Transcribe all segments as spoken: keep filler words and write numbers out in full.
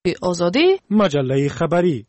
آزادی مجله خبری.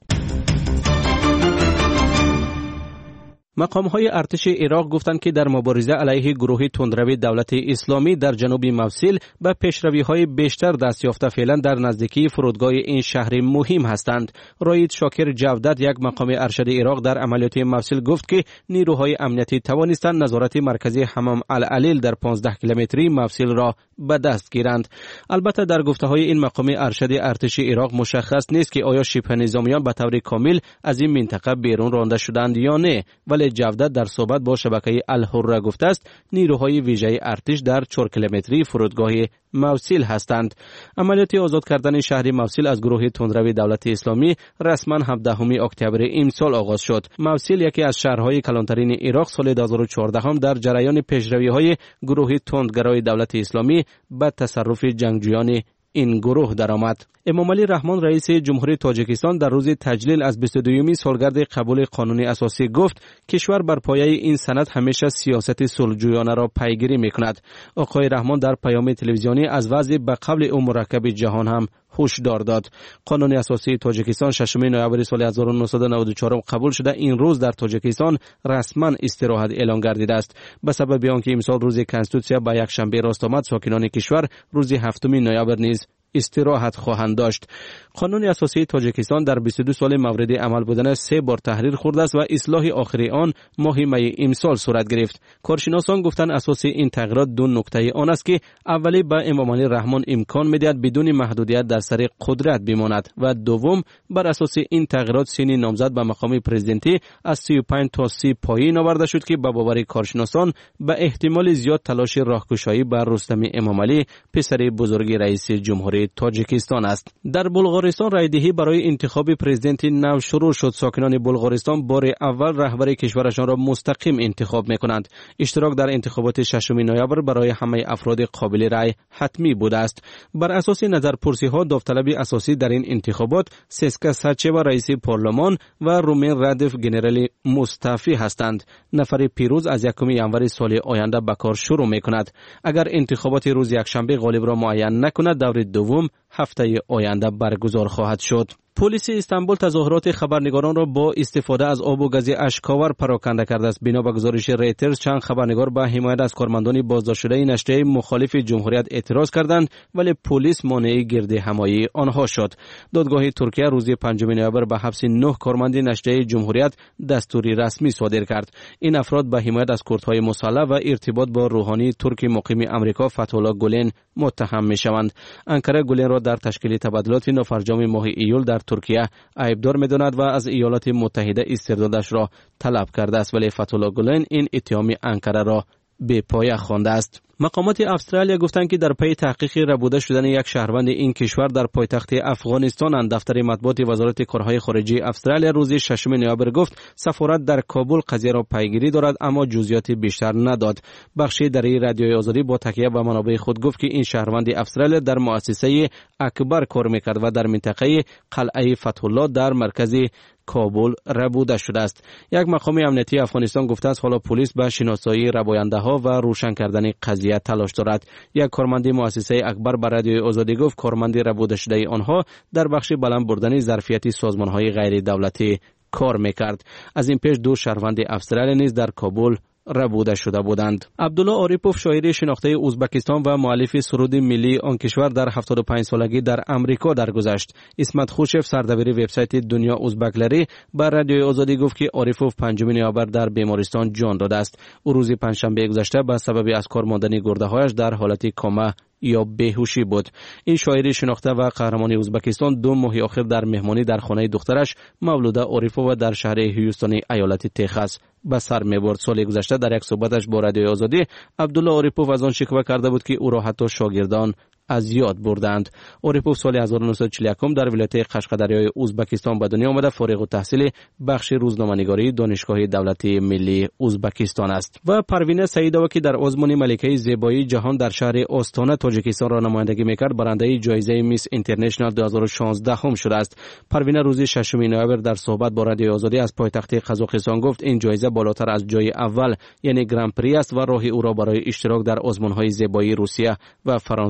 مقام‌های ارتش عراق گفتند که در مبارزه علیه گروه تندروی دولت اسلامی در جنوب موصل به پیشروی‌های بیشتر دست یافته فعلا در نزدیکی فرودگاه این شهر مهم هستند. رایید شاکر جودت، یک مقام ارشد عراق در عملیات موصل، گفت که نیروهای امنیتی توانستند نظارت مرکزی حمام العلیل در پانزده کیلومتری موصل را به دست گیرند. البته در گفته‌های این مقام ارشد ارتش عراق مشخص نیست که آیا شبه نظامیان به طور کامل از این منطقه بیرون رانده شدند یا نه، ولی جودت در صحبت با شبکه الحره گفته است نیروهای ویژه ارتش در چهار کیلومتری فرودگاه موصل هستند. عملیات آزاد کردن شهر موصل از گروه تندروی دولت اسلامی رسما هفدهم اکتبر امسال آغاز شد. موصل یکی از شهرهای کلانترین عراق سال دو هزار و چهارده هم در جریان پیشروی‌های گروه تندگرای دولت اسلامی به تصرف جنگجویان این گروه درآمد. امامعلی رحمان رئیس جمهوری تاجیکستان در روز تجلیل از بیست و دومین سالگرد قبول قانون اساسی گفت کشور بر پایه این سند همیشه سیاست صلح‌جویانه را پیگیری می‌کند. آقای رحمان در پیام تلویزیونی از وضع به قبل او مرکب جهان هم هشدار داد. قانون اساسی تاجیکستان ششم نوامبر سال هزار و نهصد و نود و چهار قبول شده این روز در تاجیکستان رسما استراحت اعلام گردیده است. به سبب آنکه امسال روز کنستیتوسیا به یک شنبه راست آمد، ساکنان کشور روز هفتم نوامبر نیز استراحت خواهند داشت. قانون اساسی تاجیکستان در بیست و دو سال مورد عمل بودن سه بار تحریر خورده است و اصلاح آخری آن ماه می امسال صورت گرفت. کارشناسان گفتند اساس این تغییرات دو نکته آن است که اولی به امامعلی رحمان امکان می‌دهد بدون محدودیت در سر قدرت بماند و دوم بر اساس این تغییرات سن نامزد به مقام پرزیدنتی از سی و پنج تا سی پایین آورده شد که به باور کارشناسان به احتمال زیاد تلاش راهگشایی بر رستم امامعلی پسر بزرگ رئیس جمهوری تاجیکستان است. در بلغارستان رایدهی برای انتخاب پرزیدنت نو شروع شد. ساکنان بلغارستان بار اول رهبر کشورشان را مستقیم انتخاب می‌کنند. اشتراک در انتخابات ششم نوامبر برای همه افراد قابل رأی حتمی بوده است. بر اساس نظرپرسی‌ها داوطلب اساسی در این انتخابات سسکا ساچوا رئیس پارلمان و رومن ردف گنرالی مستعفی هستند. نفر پیروز از یکم ژانویه سال آینده به کار شروع می‌کند. اگر انتخابات روز یکشنبه غالب را معین نکند، دور دوم هفته آینده برگزار خواهد شد. پلیس استانبول تظاهرات خبرنگاران را با استفاده از آب و گاز اشک‌آور پراکنده کرده است. بنا به گزارش ریترز چند خبرنگار به حمایت از کارمندان بازداشت شده نشریه مخالف جمهوریت اعتراض کردند ولی پلیس مانع گرد همایی آنها شد. دادگاه ترکیه روز پنجم نوامبر به حبس نه کارمند نشریه جمهوریت دستوری رسمی صادر کرد. این افراد به حمایت از کردهای مسلح و ارتباط با روحانی ترک مقیم آمریکا فتح‌الله گولن متهم می‌شوند. انقره گولن را در تشکیل تبادلات نافرجام ماه ایول در ترکیه عیبدار می‌داند و از ایالات متحده استردادش را طلب کرده است، ولی فتح‌الله گولن این اتهام انقره را به پایه خوانده است. مقامات استرالیا گفتند که در پی تحقیق ربوده شدن یک شهروند این کشور در پایتخت افغانستان، دفتر مطبوعات وزارت کارهای خارجه استرالیا روز ششم نوامبر گفت سفارت در کابل قضیه را پیگیری دارد اما جزئیات بیشتر نداد. بخشی در رادیوی آزادی با تکیه به منابع خود گفت که این شهروند استرالیا در مؤسسه اکبر کار میکرد و در منطقه قلعه فتح الله در مرکز کابل ربوده شده است. یک مقام امنیتی افغانستان گفته است حالا پلیس به شناسایی رباینده ها و روشن کردن قضیه تلاش دارد. یک کارمند مؤسسه اکبر به رادیوی آزادی گفت کارمند ربوده شده آنها در بخش بلند بردن ظرفیت سازمان های غیر دولتی کار میکرد. از این پیش دو شهروند استرالیا نیز در کابل ربوده شده بودند. عبدالله عارفوف شاعر شناخته ازبکستان و مؤلف سرود ملی آن کشور در هفتاد و پنج سالگی در امریکا درگذشت. اسمت خوشف سردبیر وبسایت دنیا ازبکلری بر رادیوی آزادی گفت که عارفوف پنجم نوامبر در بیمارستان جان داده است. او روز پنجشنبه گذشته به سبب از کار ماندن گرده‌هایش در حالت کما یا بیهوشی بود. این شاعر شناخته و قهرمان ازبکستان دو ماه آخر در مهمانی در خانه دخترش مولوده عارفوف در شهر هیوستن ایالت تگزاس به سر می‌برد. سال گذشته در یک صحبتش با رادیوی آزادی عبدالله عارفوف از آن شکوه کرده بود که او را حتی شاگردان از یاد بردند. عارفوف سال هزار و نهصد و چهل و یک در ولایت قشقدریای ازبکستان به دنیا آمده. فارغ التحصیل بخش روزنامه‌نگاری دانشگاه دولتی ملی ازبکستان است. و پروینه سعیدова که در آزمون ملکه زیبایی جهان در شهر آستانه تاجیکستان را نمایندگی می‌کرد برنده جایزه میس اینترنشنال دو هزار و شانزده هم شده است. پروینه روز ششم نوامبر در صحبت با رادیوی آزادی از پایتخت قزاقستان گفت این جایزه بالاتر از جای اول یعنی گران پری است و راه او را برای اشتراک در آزمون‌های زیبایی روسیه و فرانسه هم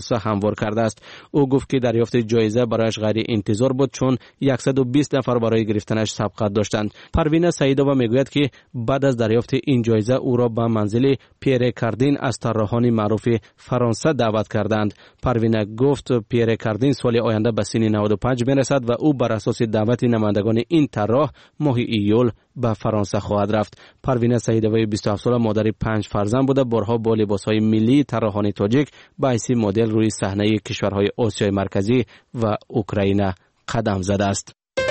استوار کرده است. او گفت که دریافت جایزه برایش غیر انتظار بود چون صد و بیست نفر برای گرفتنش سبقت داشتند. پروینه سعیدова میگوید که بعد از دریافت این جایزه او را به منزل پیر کاردین از طراحان معروف فرانسه دعوت کردند. پروینه گفت پیر کاردین سال آینده به سن نود و پنج میرسد و او بر اساس دعوت نمایندگان این طراح ماه ایول به فرانسه خواهد رفت. پروینه سعیدова بیست و هفت ساله مادر پنج فرزند بوده، بارها با لباسهای ملی طراحان تاجیک به حیث مدل روی صحنه کشورهای آسیای مرکزی و اوکراین قدم زده است.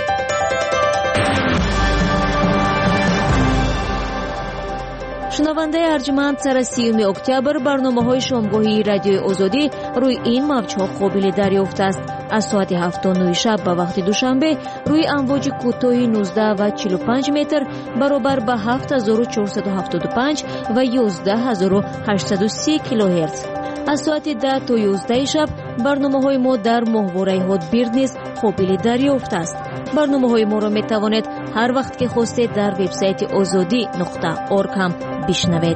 شنونده ارجمند، سر سیوم اکتبر برنامه‌های شامگاهی رادیوی آزادی روی این موج‌ها قابل دریافت است. از ساعت هفت و نه شب به وقت دوشنبه روی امواج کوتاه نوزده و چهل و پنج متر برابر به هفت هزار و چهارصد و هفتاد و پنج و یازده هزار و هشتصد و سی کیلوهرتز. از ساعت ده تا یازده شب برنامه‌های ما در ماهواره هاتبیرد نیز قابل دریافت است. برنامه‌های ما را می‌توانید هر وقت که خواستید در وبسایت آزادی نقطه اورگ هم بشنوید.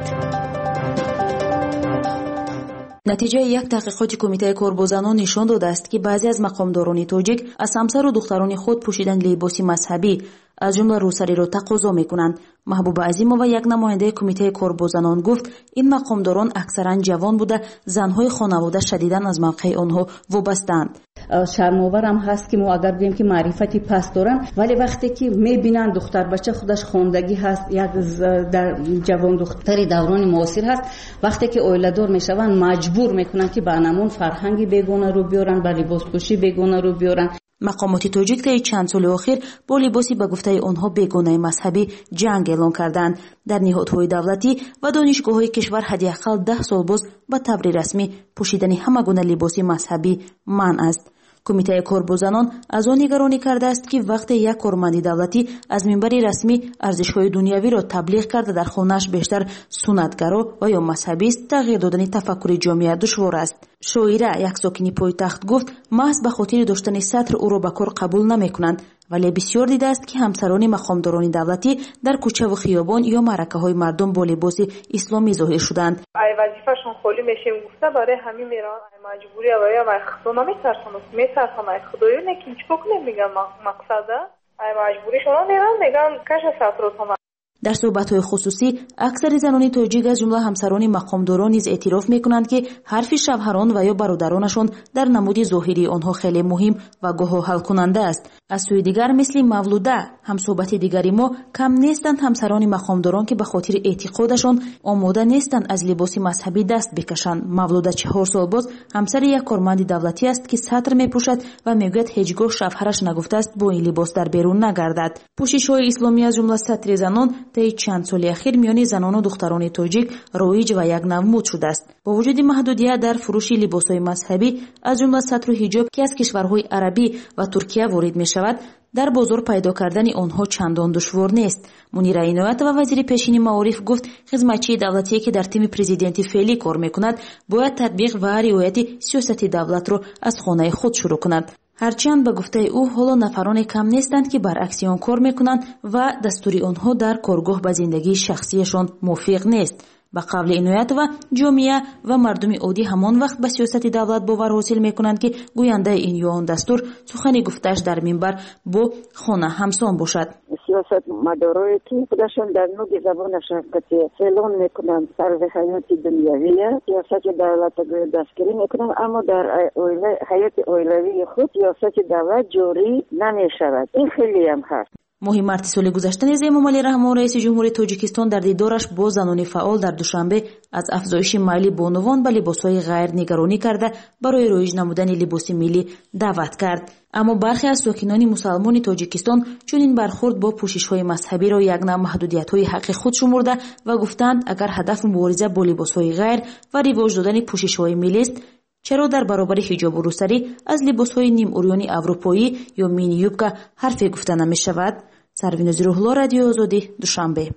نتیجه یک تحقیقات کمیته کاربازانان نشان داده است که بعضی از مقامداران تاجیک از همسر و دختران خود پوشیدن لباس مذهبی از جمله روسری را تقاضا می‌کنند. محبوب عظیمова یک نماینده کمیته کاربازانان گفت این مقامداران اکثرا جوان بوده، زنهای خانواده شدیداً از موقع آنها وابسته‌اند. شرم‌آورم هست که ما اگر بگیم که معرفتی پست دارن ولی وقتی که می‌بینن دختر بچه خودش خواندگی هست، یک در جوان دختری دوران معاصر هست، وقتی که اویله‌دار میشون مجبور میکنن که به نمون فرهنگی بیگانه رو بیارن، به لباس پوشی بیگانه رو بیارن. مقامات تاجیک طی چند سال اخیر با لباسی به گفته آنها بیگانه مذهبی جنگ اعلان کردند. در نهادهای دولتی و دانشگاه‌های کشور حداقل ده سال باز به طور رسمی پوشیدن همه گونه لباس مذهبی منع است. کمیته کاربازانان از آن نگرانی کرده است که وقتی یک کارمند دولتی از منبر رسمی ارزش‌های دنیوی را تبلیغ کرده در خانه‌اش بیشتر سنتگرا و یا مذهبی است، تغییر دادن تفکر جامعه دشوار است. شاعره یک ساکنی پایتخت گفت محض به خاطر داشتن سطر او را به کار قبول نمی‌کنند، ولی بسیار دیده است که همسران مقامداران دولتی در کوچه و خیابان یا معرکه‌های مردم با لباس اسلامی ظاهر شدند. ای وظیفه‌شون خالی میشه گفته برای همین میرن مجبوری و یا ما خدا نمیترسم میترسم ای خدایی نکیم چیکار کنیم میگم مقصده ای مجبوری شما میرن میگن کش سطرتون. در صحبت‌های خصوصی اکثر زنان تاجیک از جمله همسران مقامداران نیز اعتراف می‌کنند که حرف شوهران و یا برادرانشان در نمود ظاهری آنها خیلی مهم و گاه حل کننده است. از سوی دیگر مثل مولوده همصحبت دیگری ما کم نیستند همسران مقامداران که به خاطر اعتقادشان آماده نیستند از لباس مذهبی دست بکشند. مولوده چهار سال باز همسر یک کارمند دولتی است که سطر میپوشد و میگوید هیچگاه شوهرش نگفته است با این لباس در بیرون نگردد. پوشش‌های اسلامی از جمله سطر زنان طی چند سال اخیر میان زنان و دختران تاجیک رایج و یک نوع مد شده است. با وجود محدودیت در فروش لباس‌های مذهبی از جمله سطر و حجاب که از کشورهای عربی و ترکیه وارد می‌شود، در بازار پیدا کردن آنها چندان دشوار نیست. منیر عنایت و وزیر پیشین معارف گفت خدمتچی دولتی که در تیم پرزیدنتی فعلی کار می‌کند باید تطبیق و رعایت سیاست دولت را از خانه خود شروع کند. هرچند به گفته او حالا نفران کم نیستند که برعکس آن کار میکنند و دستور آنها در کارگاه به زندگی شخصیشان موافق نیست. به قول عنایت و جامعه و مردم عادی همان وقت به سیاست دولت باور حاصل میکنند که گوینده این یا آن دستور سخنی گفتش در منبر با خانه همسان باشد. سیاست مدارایی که خودشان در نوع زبانشان که اعلان میکنند سر حیات دنیویه سیاست دولت دستگیری میکنند، اما در حیات اویلوی خود سیاست دولت جاری نمیشود. این خیلی هم هست. ماه مارت سال گذشته نیز امامعلی رحمان رئیس جمهوری تاجیکستان در دیدارش با زنان فعال در دوشنبه از افزایش میل بانوان به لباسهای غیر نگرانی کرده برای رایج نمودن لباس ملی دعوت کرد. اما برخی از ساکنان مسلمان تاجیکستان چون این برخورد با پوشش‌های مذهبی را یک نوع محدودیت‌های حق خود شمرده و گفتند اگر هدف مبارزه با لباسهای غیر و رواج دادن پوشش‌های ملی است، چرا در برابر حجاب و روسری از لباس‌های نیم اوریانی اروپایی یا مینی یوبکا حرفی گفته نمی‌شود؟ سروین روح‌الله، رادیو آزادی، دوشنبه.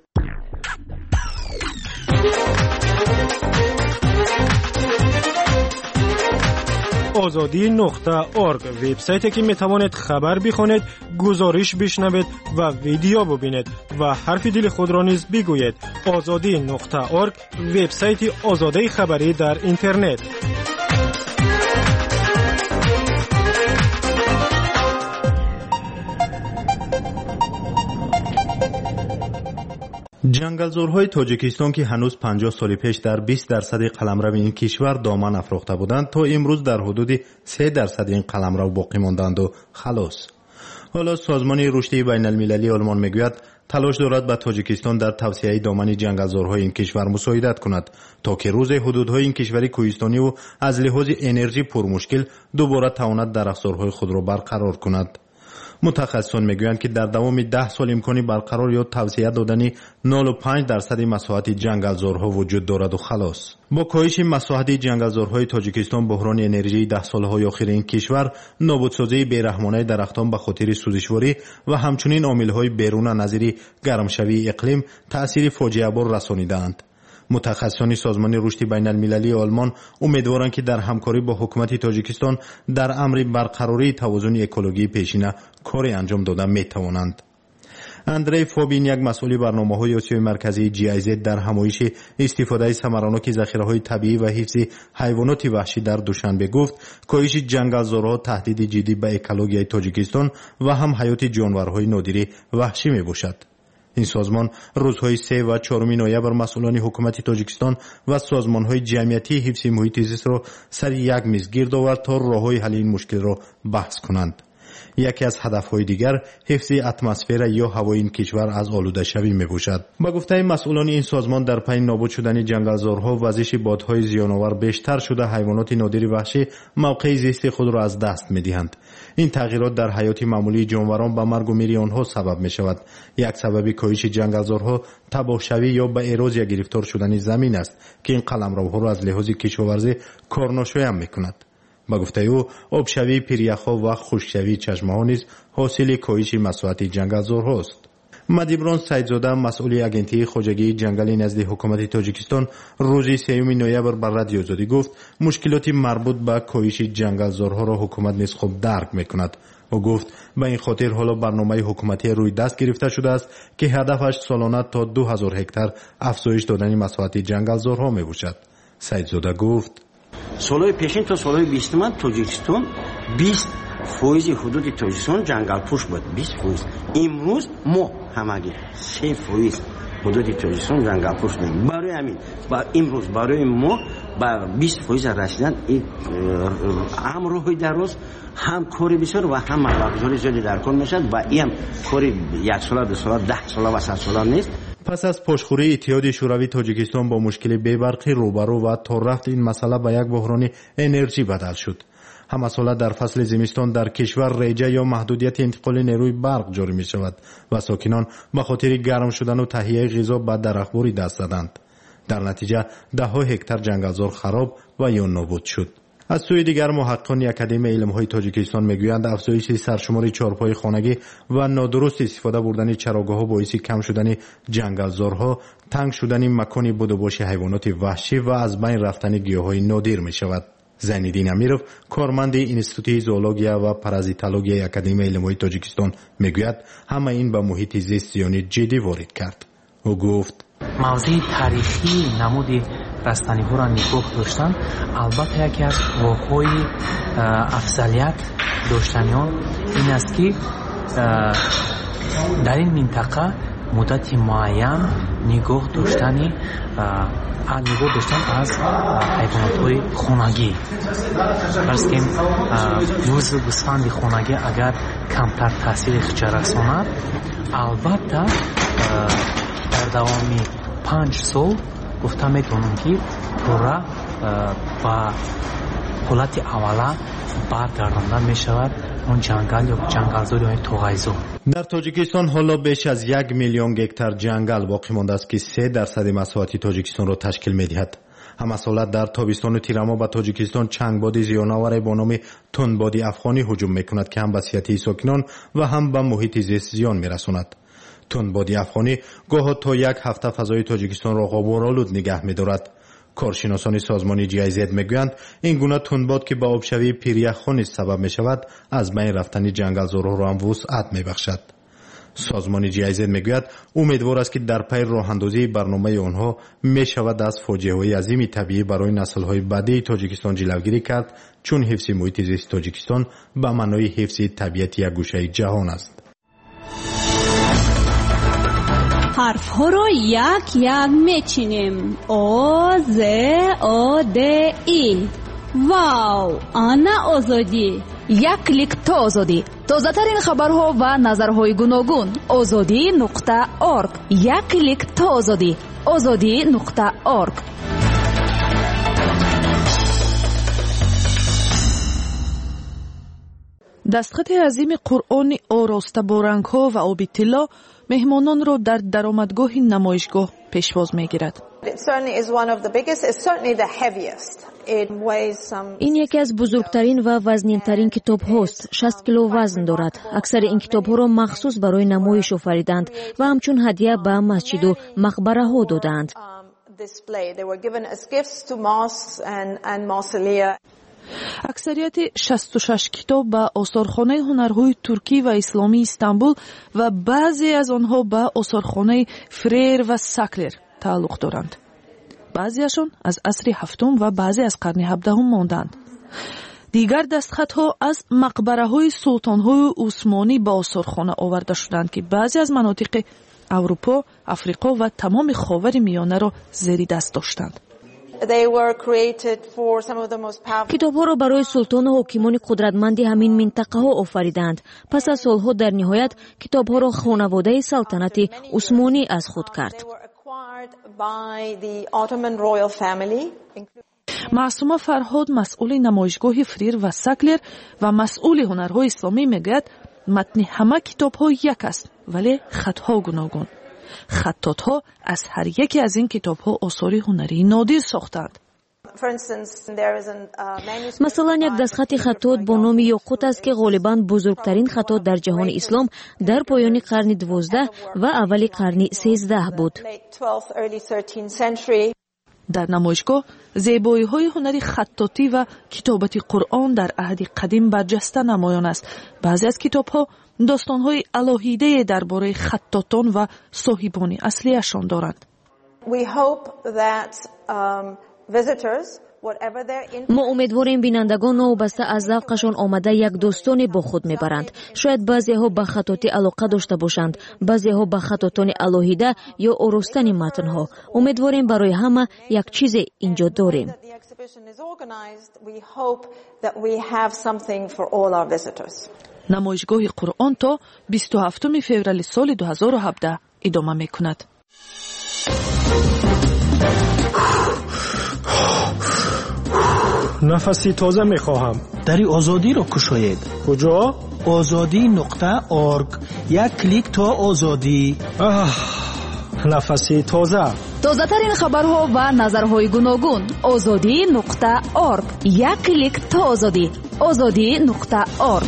آزادی نقطه اورگ وبسایتی که میتوانید خبر بخونید، گزارش بشنوید و ویدیو ببینید و حرف دل خود را نیز بگویید. آزادی نقطه اورگ وبسایت آزادی خبری در اینترنت. جنگلزورهای تاجیکستان که هنوز پنجاه سال پیش در بیست درصد قلمرو این کشور دامن افروخته بودند تا امروز در حدود سه درصد این قلمرو باقی ماندند و خلاص. حالا سازمان رشد بین المللی آلمان میگوید تلاش دارد به تاجیکستان در توسعه دامن جنگلزورهای این کشور مساعدت کند تا که روز حدودهای این کشور کوهستانی و از لحاظ انرژی پرمشکل دوباره تواند درختزورهای خود را برقرار کند. متخصصان میگویند که در دوام ده سال امکانی برقرار یا توسعه دادن نود و پنج درصد مساحت جنگلزورها وجود دارد و خلاص. با کاهش مساحت جنگلزورهای تاجیکستان بحران انرژی ده سالهای اخیر این کشور، نابودسازی بیرحمانه درختان به خاطر سوزشواری و همچنین عاملهای بیرون نظیر گرمشوی اقلیم تأثیر فاجعه بار رسانیدند. متخصصان سازمان رشد بین المللی آلمان امیدوارند که در همکاری با حکومت تاجیکستان در امر برقراری توازن اکولوژی پیشینه کاری انجام داده می توانند. اندری فوبین، یک مسئول برنامه‌های آسیای مرکزی جی آی زد، در همایش استفاده ثمراناک ذخیره‌های طبیعی و حفظ حیوانات وحشی در دوشنبه گفت کاهش جنگلزورها تهدید جدی به اکولوژی تاجیکستان و هم حیات جانورهای نادر وحشی میباشد. این سازمان روزهای سه و چهارم نوامبر مسئولان حکومت تاجیکستان و سازمانهای جمعیتی حفظ محیط زیست را سر یک میز گرد آورد تا راههای حل این مشکل را بحث کنند. یکی از هدفهای دیگر حفظ اتمسفر یا هوای این کشور از آلوده شوی می باشد. با گفته مسئولان این سازمان در پی نابود شدن جنگلزورها وزش بادهای زیانآور بیشتر شده حیوانات نادر وحشی موقع زیست خود را از دست می دهند. این تغییرات در حیات معمولی جانوران به مرگ و میر آنها سبب می شود. یک سبب کاهش جنگلزورها تباهشوی یا به اروزیا گرفتار شدن زمین است که این قلمروها را از لحاظ کشاورزی کارناشوی می کند. با گفته او آبشوی پیریخ‌ها و خشکشوی چشمه‌ها نیز حاصل کاهش مساحت جنگلزورهاست. مدیبران سیدزاده، مسئول اگنتی خواجگی جنگلی نزد حکومت تاجیکستان، روز سوم نوامبر بر رادیو آزادی گفت مشکلات مربوط به کاهش جنگلزورها را حکومت نیز خوب درک می‌کند. او گفت به این خاطر حالا برنامه حکومتی روی دست گرفته شده است که هدفش سالانه تا دو هزار هکتار افزایش دادن مساحت جنگلزورها میباشد. سیدزاده گفت سالهای پیشین تا سالهای بیستم تاجیکستان بیست فویز حدود تاجیکستان جنگل پوش بود. بیست فویز. امروز ما همگی سه فویز حدود تاجیکستان جنگل پوش داریم. برای همین با امروز برای ما با بیست فویز رسیدن این هم روحی در روز هم کاری بسیار و هم مبلغ زیادی در کار میشد و این کاری یک سال دو سال ده سال و صد سال نیست. پس از پشتخوری اتحاد شوروی تاجیکستان با مشکل بی‌برقی روبرو و تا رفت این مسئله به یک بحران انرژی بدل شد. هم مسئله در فصل زمستان در کشور ریجه یا محدودیت انتقال نیروی برق جاری می شود و ساکنان به خاطر گرم شدن و تهیه غذا به درختباری دست زدند. در نتیجه ده ها هکتار جنگلزور خراب و یا نابود شد. از سوی دیگر محققان اکادمی علم‌های تاجیکستان میگویند افزایش سرشمار چهارپای خانگی و نادرست استفاده بردن چراگاه‌ها باعث کم شدن جنگلزورها، تنگ شدن مکان بودوباش حیوانات وحشی و از بین رفتن گیاهای نادر می‌شود. زینالدین امیرов کارمند اینستیتوت زئولوژیا و پارازیتولوژی اکادمی علم‌های تاجیکستان میگوید همه این به محیط زیست زیانی جدی وارد کرد. او گفت موضوع تاریخی نمود رستنی ها را نگاه داشتن البته یکی از راه‌های افضلیت داشتنیان این است که در این منطقه مدت معین نگاه داشتنی نگاه داشتن از حیوانات های خانگی. فرض کنیم یوز گوسفند خانگی اگر کمتر تاثیر رساند البته در دوامی پنج سال گفته میتونم که پورا با حالت اولا برگردانده می شود اون جنگل یا جنگلزور یا توغیزو. در تاجیکستان حالا بیش از یک میلیون هکتار جنگل باقی مانده است که سه درصد مساحت تاجیکستان را تشکیل میدهد. هم از حالت در تابستان و تیرما به تاجیکستان چنگباد زیان‌آور با نام تندباد افغانی هجوم میکند که هم به صحت ساکنان و هم به محیط زیست زیان میرساند. تندباد افغانی گاه تا یک هفته فضای تاجیکستان را غبارآلود نگه می‌دارد. کارشناسان سازمان جی آی زد میگویند این گونه تندباد که به آبشوی پیریخ‌ها نیز سبب می‌شود از بین رفتن جنگلزورها را هم وسعت می‌بخشد. سازمان جی آی زد میگوید امیدوار است که در پی راه‌اندازی برنامه آنها می‌شود از فاجعه‌های عظیم طبیعی برای نسل‌های بعدی تاجیکستان جلوگیری کرد، چون حفظ محیط زیست تاجیکستان به معنای حفظ طبیعت یک گوشه جهان است. حرف ها رو یک یک میچینیم. او ز او د ای. واو، آنا آزادی. یک کلیک تا آزادی. تازه ترین خبرها و نظرهای گوناگون. آزادی نقطه اورگ. یک کلیک تا آزادی. آزادی نقطه اورگ. دستخط عظیم قرآن آراسته با رنگ‌ها و آبی طلا مهمانان را در درآمدگاه نمایشگاه پیشواز می‌گیرد. این یکی از بزرگترین و وزنین‌ترین کتاب هاست. شصت کیلو وزن دارد. اکثر این کتاب ها را مخصوص برای نمایش آفریدند و همچون هدیه به مسجد و مقبره ها دادند. اکثریت شصت و شش کتاب به آثارخانه هنرهای ترکی و اسلامی استانبول و بعضی از آنها به آثارخانه فریر و ساکلر تعلق دارند. بعضیشان از عصر هفتم و بعضی از قرن هفدهم ماندند. دیگر دستخطها از مقبره های سلطان های عثمانی به آثارخانه آورده شدند که بعضی از مناطق اروپا، افریقا و تمام خاور میانه را زیر دست داشتند. کتاب ها را برای سلطان و حاکمان قدرتمند همین منطقه ها آفریدند. پس از سالها در نهایت کتاب ها را خانواده سلطنت عثمانی از خود کرد. معصومه فرهاد، مسئول نمایشگاه فریر و ساکلر و مسئول هنرهای اسلامی میگوید متن همه کتاب ها یک است ولی خطها گوناگون. خطاط‌ها از هر یکی از این کتاب‌ها آثار هنری نادر ساختند. مثلا یک دستخط خطاط با نام یاقوت است که غالباً بزرگترین خطاط در جهان اسلام در پایان قرن دوازده و اول قرن سیزده بود. در نمایشگاه زیبایی‌های هنری خطاطی و کتابت قرآن در عهد قدیم برجسته نمایان است. بعضی از کتاب‌ها داستان‌های الهیده درباره خطاطان و صاحبان اصلیشان دارند. ما امیدواریم بینندگان وابسته از ذوقشان آمده یک داستان با خود میبرند. شاید بعضی‌ها به خطاطی علاقه داشته باشند، بعضی‌ها به خطاطان الهیده یا آراستن متن‌ها. امیدواریم برای همه یک چیز اینجا داریم. نمایشگاه قرآن تا بیست و هفتم فوریه سال دو هزار و هفده ادامه میکند. نفسی تازه میخواهم. دری آزادی را کشاید. کجا؟ آزادی نقطه اورگ. یک کلیک تا آزادی. نفسی تازه. تازه ترین خبرها و نظرهای گوناگون. آزادی نقطه اورگ. یک کلیک تا آزادی. آزادی نقطه اورگ.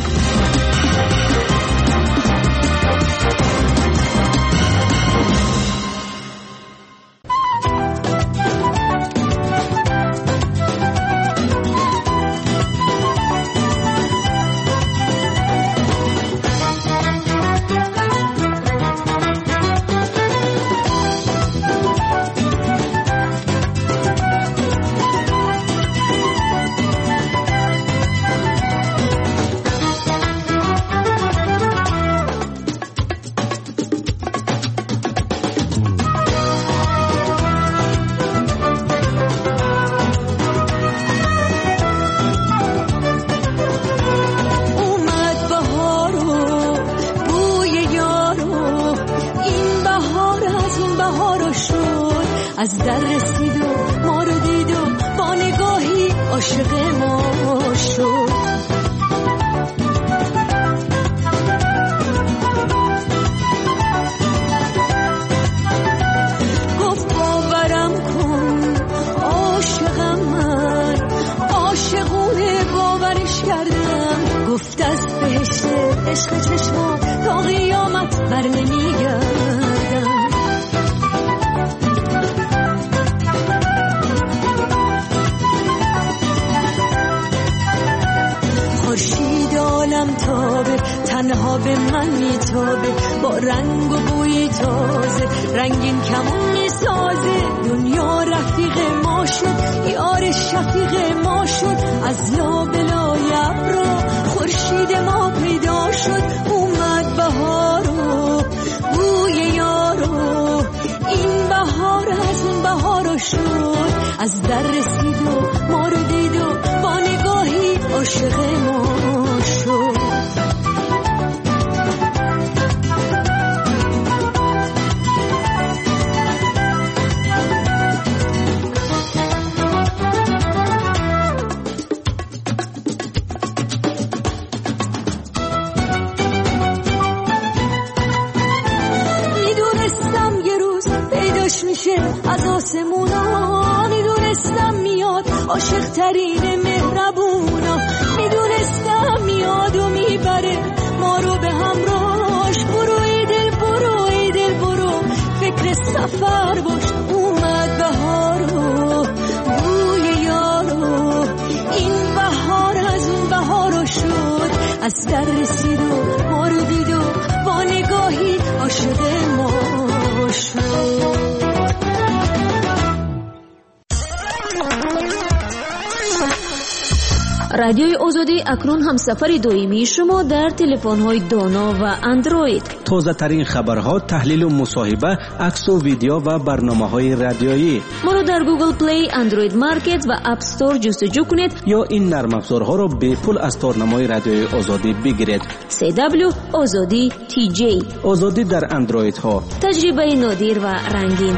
از در رسید و ما رو دید و با نگاهی عاشق ما شد. گفت باورم کن عاشقم من، عاشقونه باورش کردم. گفت از بهشت عشق چشما تا قیامت بر نمیگردم. خورشید عالم تابه تنها به من میتابه، با رنگ و بوی تازه رنگین کمون میسازه. دنیا رفیق ما شد، یار شفیق ما شد. از لابلای ابرا خورشید ما پیدا شد. اومد بهارو بوی یارو شد از در رسید و ما رو دید و با نگاهی عاشق ما شد. میشه از آسمونا، میدونستم میاد عاشق ترین مهربونا، میدونستم میاد و میبره ما رو به همراهش. برو ای دل برو ای دل برو فکر سفر باش، اومد بهارو بوی یارو، این بهار از اون بهارو شد از در رسید و ما رو دید و با نگاهی عاشق ما شد. رادیوی آزادی اکنون هم سفر دائمی شما در تلفن‌های دانا و اندروید. تازه ترین خبرها، تحلیل و مصاحبه، عکس و ویدیو و برنامه‌های رادیویی. ما رو در گوگل پلی، اندروید مارکت و اپ استور جستجو کنید یا این نرم افزارها رو به پول از تارنمای رادیوی آزادی بگیرید. سی دبلیو آزادی تی جی. آزادی در اندروید ها. تجربه نادر و رنگین.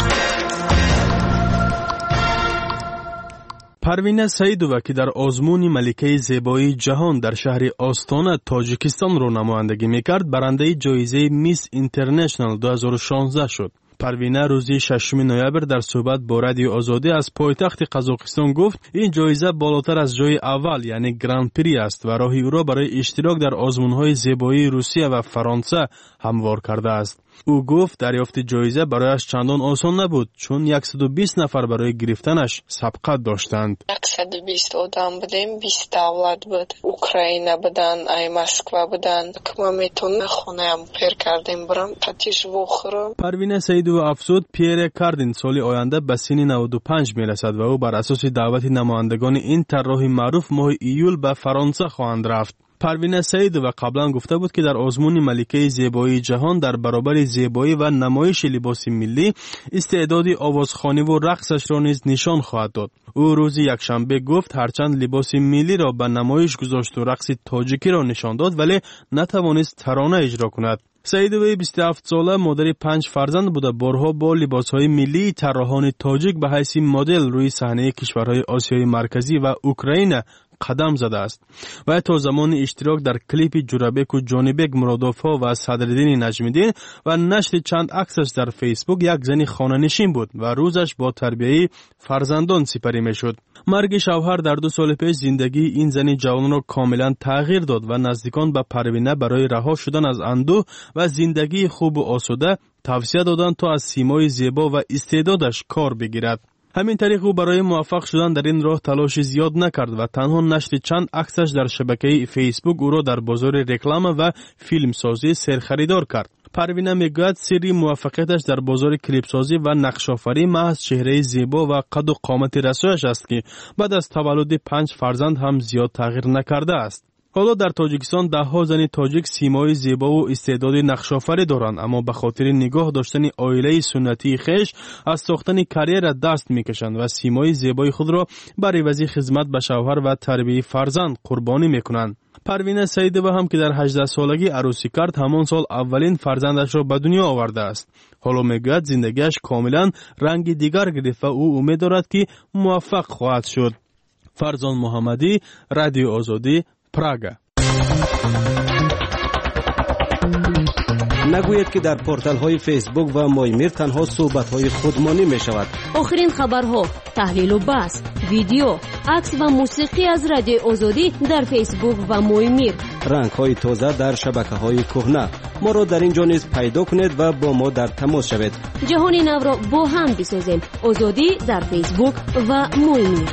پروینه سعیدووا که در آزمون ملکه زیبایی جهان در شهر آستانه تاجیکستان رو نمایندگی میکرد، برنده جایزه میس اینترنشنال دو هزار و شانزده شد. پروینه روزی ششم نوامبر در صحبت با رادیو آزادی از پایتخت قزاقستان گفت این جایزه بالاتر از جای اول یعنی گراند پری است و راهی او را برای اشتراک در آزمون‌های زیبایی روسیه و فرانسه هموار کرده است. او گفت دریافت جایزه برایش چندان آسان نبود چون صد و بیست نفر برای گرفتنش سبقت داشتند. صد و بیست آدم بودیم، بیست دولت بود. اوکراین بودن، ای مسکو بودن. که ما میتونم خونه هم پیر کردیم برم پتیش بخورم. پروینه سعیدووا افزود پیر کاردین سال آینده به سن نود و پنج میرسد و او بر اساس دعوت نمایندگان این طراح معروف ماه ایول به فرانسه خواهند رفت. پروینه سعیدووا قبلا گفته بود که در آزمون ملکه زیبایی جهان در برابر زیبایی و نمایش لباس ملی استعداد آوازخوانی و رقصش را نیز نشان خواهد داد. او روز یکشنبه گفت هرچند لباس ملی را به نمایش گذاشت و رقص تاجیکی را نشان داد ولی نتوانست ترانه اجرا کند. سعیدووا بیست و هفت ساله مادر پنج فرزند بوده، بارها با لباسهای ملی طراحان تاجیک به حیث مدل روی صحنه کشورهای آسیای مرکزی و اوکراین قدم زده است و تا زمان اشتراک در کلیپ جورابک و جانبک مرادوفا و صدرالدین نجمیدین و نشر چند عکسش در فیسبوک یک زن خانه‌نشین بود و روزش با تربیت فرزندان سپری میشد. مرگ شوهر در دو سال پیش زندگی این زن جوان را کاملا تغییر داد و نزدیکان به پروینه برای رها شدن از اندوه و زندگی خوب و آسوده توصیه دادند تا از سیمای زیبا و استعدادش کار بگیرد. همین طریق او برای موفق شدن در این راه تلاش زیاد نکرد و تنها نشر چند عکسش در شبکه فیسبوک او را در بازار رکلام و فیلم سازی سرخریدار کرد. پروینه میگوید سری موفقیتش در بازار کلیپ سازی و نقش آفرینی محض چهره زیبا و قد و قامت رسویش است که بعد از تولد پنج فرزند هم زیاد تغییر نکرده است. حالا در تاجیکستان ده ها زن تاجیک سیمای زیبا و استعداد نقش‌آفرین دارند، اما به خاطر نگاه داشتن عائله سنتی خیش از ساختن کریر دست میکشند و سیمای زیبای خود را برای عوض خدمت به شوهر و تربیت فرزند قربانی میکنند. پروینه سعیدووا هم که در هجده سالگی عروسی کرد همان سال اولین فرزندش را به دنیا آورده است. حالا میگوید زندگیش کاملا رنگ دیگر گرفت و او امید دارد که موفق خواهد شد. فرزان محمدی، رادیو آزادی، پراگا. نگوید که در پورتال های فیسبوک و مایمیر تنها صحبت های خودمانی می شود. آخرین خبرها، تحلیل و بحث، ویدیو، عکس و موسیقی از رادیو آزادی در فیسبوک و مایمیر. رنگ های تازه در شبکه های کهنه. ما را در اینجا نیز پیدا کنید و با ما در تماس شوید. جهان نو را با هم بسازیم. آزادی در فیسبوک و مایمیر.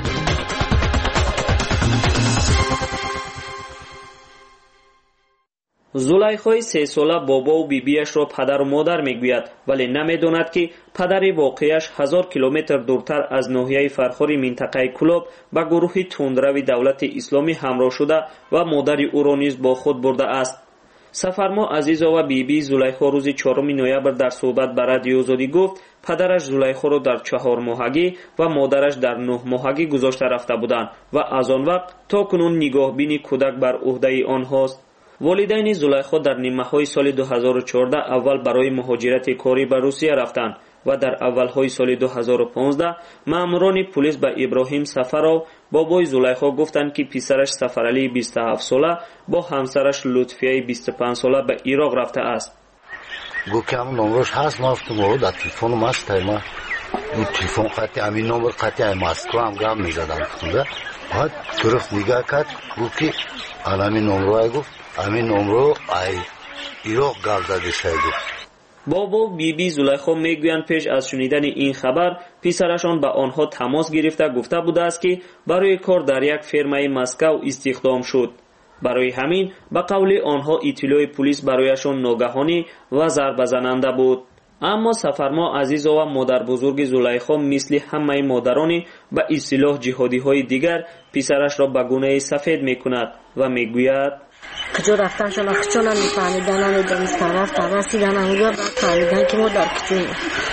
زلیخای سه ساله بابا و بیبیش را پدر و مادر میگوید ولی نمیداند که پدر واقعیش هزار کیلومتر دورتر از ناحیه فرخاری منطقه کلاب با گروه تندروی دولت اسلامی همراه شده و مادر او را نیز با خود برده است. سفرما عزیزا و بیبی بی زلیخا روز چهارم نوامبر در صحبت با رادیو آزادی گفت پدرش زلیخا را در چهار ماهگی و مادرش در نه ماهگی گذاشته رفته بودند و از آن وقت تا کنون نگاهبینی کودک بر عهده آنهاست. والدین زلیخا در نیمه‌های سال دو هزار و چهارده اول برای مهاجرت کاری به روسیه رفتند و در اولهای سال دو هزار و پانزده ماموران پلیس به ابراهیم سفرو بابای زلیخا گفتند که پسرش سفرعلی بیست و هفت ساله با همسرش لطفیه بیست و پنج ساله به عراق رفته است. گفتم نمرش هست ما تو در تلفن ماست ما این تلفن قطعی همین نمر قطعی مسکو هم گام میزدن خونده بعد طرف نگاه کرد گفت که همین نمره گفت همین نمره ای عراق گام داده شده. بابا و بیبی بی زلیخا میگویند پیش از شنیدن این خبر پسرشان به آنها تماس گرفته گفته بوده است که برای کار در یک فرمای مسکو استخدام شد. برای همین به قول آنها اطلاع پلیس برایشان ناگهانی و ضربه زننده بود. اما سفرما عزیزا و مادر بزرگ زلیخا مثل همه مادرانی به اصطلاح جهادی های دیگر پسرش را به گونه سفید میکند و میگوید کجا رفتنشان اخچان هم میفهمیدن هم میدانستن رفتن رسیدن همونجا باید فهمیدن که ما در کجاییم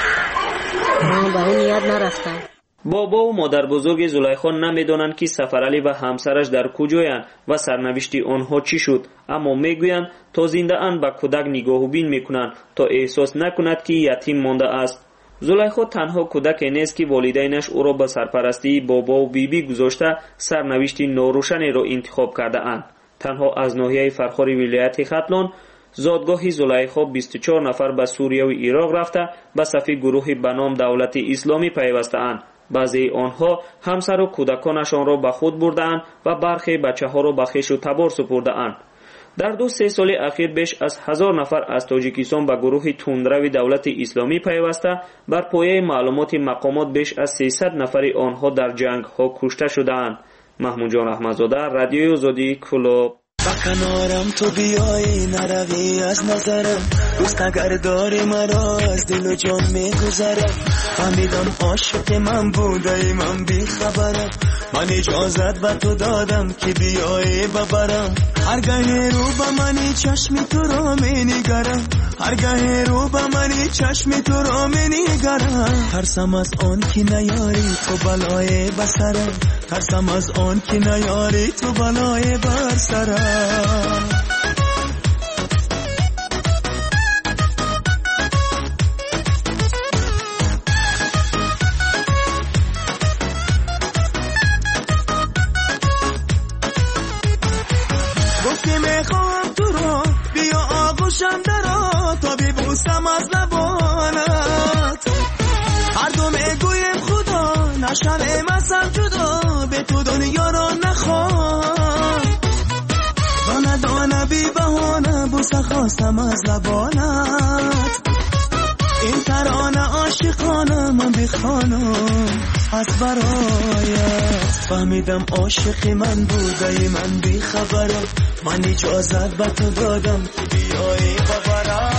ما به اون نیت نرفتن. بابا و مادر بزرگ زلیخا نمیدانند که سفرعلی و همسرش در کجایند و سرنوشت آنها چی شد، اما میگویند تا زنده اند به کودک نگاهبین میکنند تا احساس نکند که یتیم مانده است. زلیخا تنها کودک نیست که والدینش او را به سرپرستی بابا و بیبی بی گذاشته سرنوشت ناروشنی را انتخاب کرده اند. تنها از ناحیه فرخار ولایت ختلان زادگاه زلیخا بیست و چهار نفر به سوریه و عراق رفته به صف گروهی به نام دولت اسلامی پیوسته اند. بعضی آنها همسر و کودکانشان را به خود بردند و برخی بچه ها را به خویش و تبار سپرده‌اند. در دو سه سال اخیر بیش از هزار نفر از تاجیکستان به گروه تندرو دولت اسلامی پیوسته بر پایه معلومات مقامات بیش از سیصد نفر آنها در جنگ ها کشته شده‌اند. محمود جان احمدزاده، رادیو آزادی، کلوب. با کنارم تو بیایی نروی از نظرم دوست اگر داری مرا از دل و جان میگذرم فهمیدم عاشق من بودی من بی خبرم من اجازت به تو دادم که بیایی ببرم هرگاه رو به منی چشمی تو را می نگرم هرگاه رو به منی چشمی تو را می نگرم ترسم از آن که نیاری تو بلای بسرم ترسم از آن که نیاری تو بلای برسرم گفتی میخوام تو رو بیا آغوشم درا تا ببوسم از لبانت هر دو میگویم خدا نشنه مسم جدا به تو دنیا رو نخوام دانه دانه بی بهانه بوسه خواستم از لبانت این ترانه عاشقانه من بخوانم از برایت فهمیدم عاشق من بودی من بی خبرم من اجازت به تو دادم که بیایی ببرم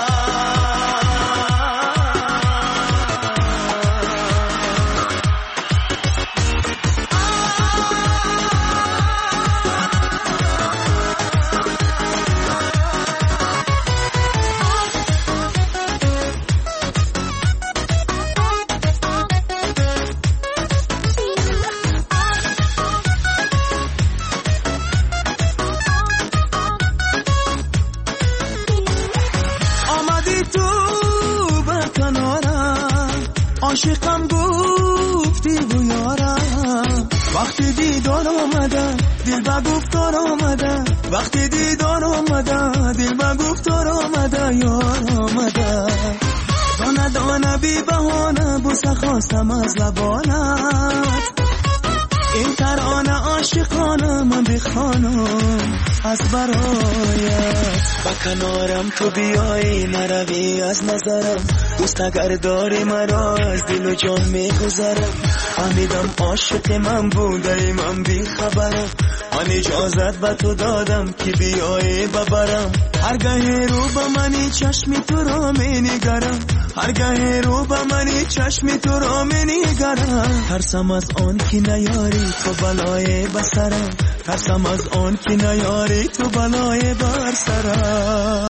عاشقم گفتی بیارم وقتی دیدار آمده دل به گفتار آمده وقتی دیدار آمده دل به گفتار آمده یار آمده دانه دانه بی بهانه بوسه خواستم از لبانت این ترانه عاشقانه من بخوانم از برایت با کنارم تو بیایی نروی از نظرم دوست اگر داری مرا از دل و جان میگذرم فهمیدم عاشق من بودی من بی خبرم من اجازت به تو دادم که بیایی ببرم هرگاه رو به منی چشمی تو را می نگرم هرگاه رو به منی چشمی تو را می نگرم ترسم از آن که نیاری تو بلای بسرم، ترسم از آن که نیاری تو بلای بر سرم.